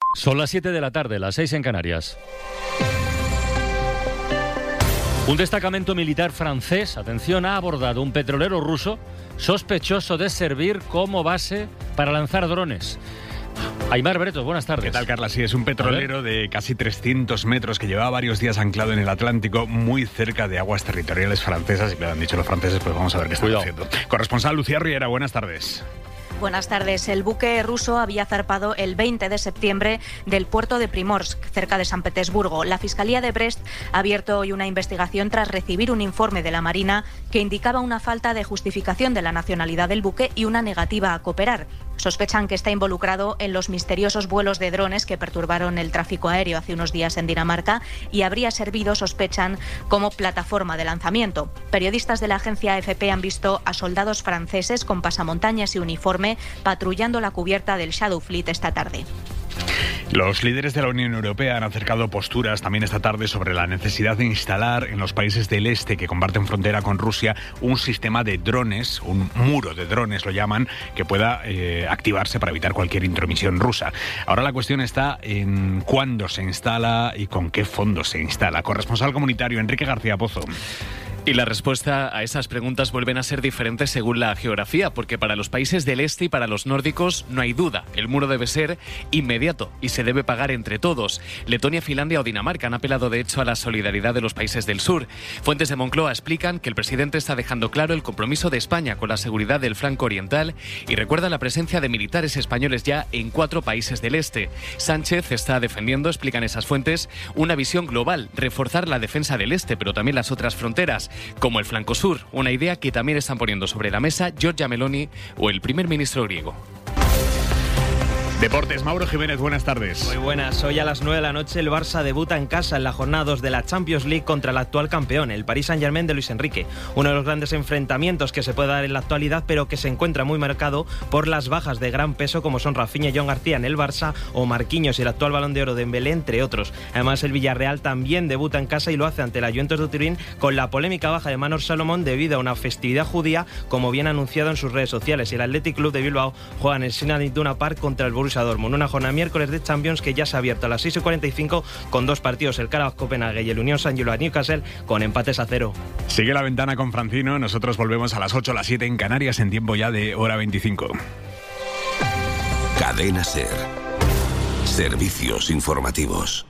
Son las 7 de la tarde, las 6 en Canarias. Un destacamento militar francés, atención, ha abordado un petrolero ruso sospechoso de servir como base para lanzar drones. Aimar Bretos, buenas tardes. ¿Qué tal, Carla? Sí, es un petrolero de casi 300 metros que llevaba varios días anclado en el Atlántico, muy cerca de aguas territoriales francesas. Y que lo han dicho los franceses, pues vamos a ver qué están haciendo. Corresponsal Lucía Riera, buenas tardes. Buenas tardes. El buque ruso había zarpado el 20 de septiembre del puerto de Primorsk, cerca de San Petersburgo. La Fiscalía de Brest ha abierto hoy una investigación tras recibir un informe de la Marina que indicaba una falta de justificación de la nacionalidad del buque y una negativa a cooperar. Sospechan que está involucrado en los misteriosos vuelos de drones que perturbaron el tráfico aéreo hace unos días en Dinamarca y habría servido, sospechan, como plataforma de lanzamiento. Periodistas de la agencia AFP han visto a soldados franceses con pasamontañas y uniforme patrullando la cubierta del Shadow Fleet esta tarde. Los líderes de la Unión Europea han acercado posturas también esta tarde sobre la necesidad de instalar en los países del este que comparten frontera con Rusia un sistema de drones, un muro de drones lo llaman, que pueda activarse para evitar cualquier intromisión rusa. Ahora la cuestión está en cuándo se instala y con qué fondos se instala. Corresponsal comunitario Enrique García Pozo. Y la respuesta a esas preguntas vuelven a ser diferentes según la geografía, porque para los países del este y para los nórdicos no hay duda. El muro debe ser inmediato y se debe pagar entre todos. Letonia, Finlandia o Dinamarca han apelado de hecho a la solidaridad de los países del sur. Fuentes de Moncloa explican que el presidente está dejando claro el compromiso de España con la seguridad del flanco oriental y recuerda la presencia de militares españoles ya en 4 países del este. Sánchez está defendiendo, explican esas fuentes, una visión global, reforzar la defensa del este, pero también las otras fronteras, como el flanco sur, una idea que también están poniendo sobre la mesa Giorgia Meloni o el primer ministro griego. Deportes, Mauro Jiménez, buenas tardes. Muy buenas. Hoy a las 9 de la noche el Barça debuta en casa en la jornada 2 de la Champions League contra el actual campeón, el Paris Saint-Germain de Luis Enrique. Uno de los grandes enfrentamientos que se puede dar en la actualidad, pero que se encuentra muy marcado por las bajas de gran peso como son Rafinha y John García en el Barça o Marquinhos y el actual Balón de Oro de Dembélé, entre otros. Además, el Villarreal también debuta en casa y lo hace ante la Juventus de Turín con la polémica baja de Manor Salomón debido a una festividad judía, como bien anunciado en sus redes sociales. Y el Athletic Club de Bilbao juega en el Signal Iduna Park contra el Borussia Dortmund. Una jornada miércoles de Champions que ya se ha abierto a las 6:45 con 2 partidos, el Karabakh Copenhague y el Unión Saint-Gilloise Newcastle, con empates a 0. Sigue la ventana con Francino, nosotros volvemos a las 8, a las 7 en Canarias en tiempo ya de hora 25. Cadena SER. Servicios informativos.